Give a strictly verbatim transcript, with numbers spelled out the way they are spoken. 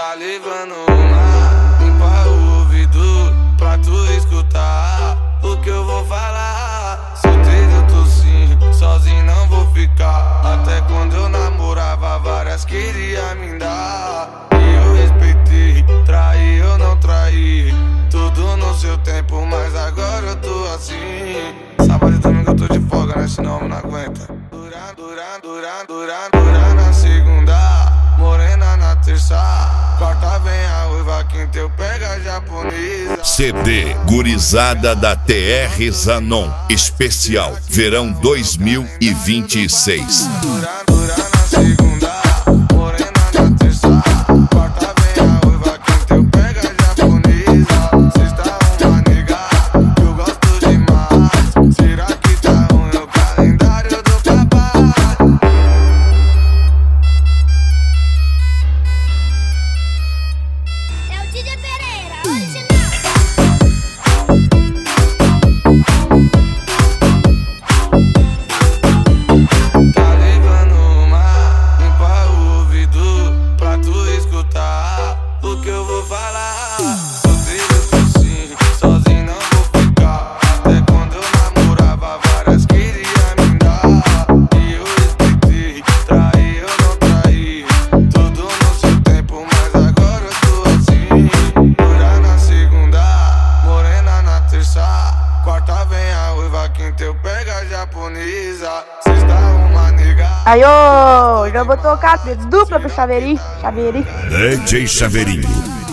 Tá levando uma, limpa o ouvido pra tu escutar o que eu vou falar. Solteiro eu tô sim, sozinho não vou ficar. Até quando eu namorava várias queria me dar. E eu respeitei, traí eu não traí. Tudo no seu tempo, mas agora eu tô assim. Sábado e domingo eu tô de folga, né? Senão eu não aguenta. Dura, dura, dura, dura, dura na segunda, morena na terça, quarta vem a uiva, quinta eu pego a japonesa. C D Gurizada da T R Zanon Especial Verão dois mil e vinte e seis. Dura, dura na segunda, morena na terça, quarta vem a uiva, quinta eu pego a japonesa. Sexta uma nega que eu gosto demais. Será que tá ruim o calendário do papai? É o Didi Pereira, original. Tá levando uma, limpa o ouvido pra tu escutar o que eu vou falar. Solteiro eu tô sim, sozinho não vou ficar. Até quando eu namorava várias queria me dar. E eu respeitei, traí eu não traí. Tudo no seu tempo, mas agora eu tô assim. Dura na segunda, morena na terça, quarta vem a uiva, quinta eu pego a japonesa. Sexta uma nega. Aí, ô, já vou tocar dupla pro Chaveirinho, Chaveirinho. D J Chaveirinho